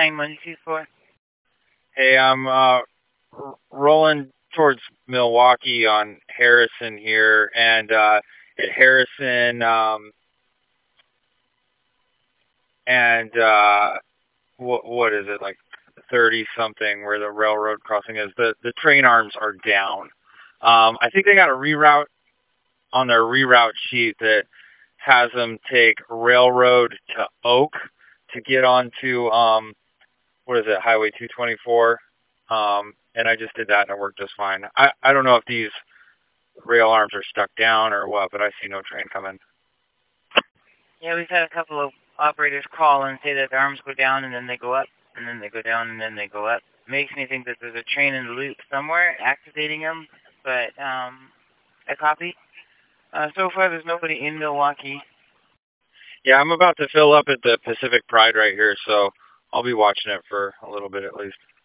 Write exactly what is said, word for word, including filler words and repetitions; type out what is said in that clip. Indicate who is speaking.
Speaker 1: nine one two four.
Speaker 2: Hey, I'm uh, r- rolling towards Milwaukee on Harrison here, and uh, at Harrison, um, and uh, what what is it like thirty something where the railroad crossing is? The the train arms are down. Um, I think they got a reroute on their reroute sheet that has them take railroad to Oak to get onto um what is it, Highway two twenty-four. Um, and I just did that and it worked just fine. I I don't know if these rail arms are stuck down or what, but I see no train coming.
Speaker 1: Yeah, we've had a couple of operators call and say that the arms go down and then they go up, and then they go down and then they go up. Makes me think that there's a train in the loop somewhere activating them, but um, I copy. Uh, so far, there's nobody in Milwaukee.
Speaker 2: Yeah, I'm about to fill up at the Pacific Pride right here, so I'll be watching it for a little bit at least.